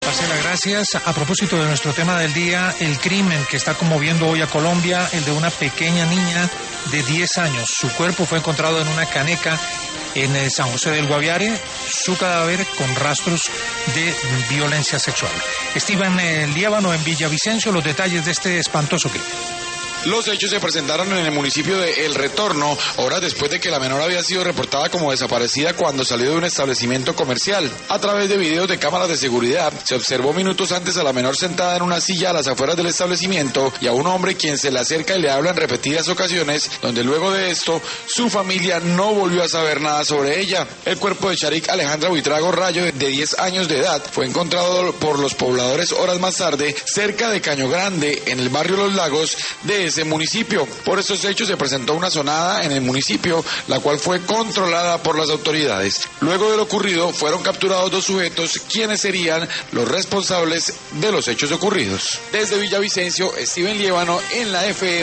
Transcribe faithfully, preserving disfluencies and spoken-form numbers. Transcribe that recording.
Marcela, gracias. A propósito de nuestro tema del día, el crimen que está conmoviendo hoy a Colombia, el de una pequeña niña de diez años. Su cuerpo fue encontrado en una caneca en San José del Guaviare, su cadáver con rastros de violencia sexual. Esteban Liévano en Villavicencio, los detalles de este espantoso crimen. Los hechos se presentaron en el municipio de El Retorno, horas después de que la menor había sido reportada como desaparecida cuando salió de un establecimiento comercial. A través de videos de cámaras de seguridad, se observó minutos antes a la menor sentada en una silla a las afueras del establecimiento y a un hombre quien se le acerca y le habla en repetidas ocasiones, donde luego de esto, su familia no volvió a saber nada sobre ella. El cuerpo de Sharik Alejandra Buitrago Rayo, de diez años de edad, fue encontrado por los pobladores horas más tarde, cerca de Caño Grande, en el barrio Los Lagos de ese municipio. Por estos hechos se presentó una sonada en el municipio, la cual fue controlada por las autoridades. Luego de lo ocurrido, fueron capturados dos sujetos, quienes serían los responsables de los hechos ocurridos. Desde Villavicencio, Esteban Liévano en la F M.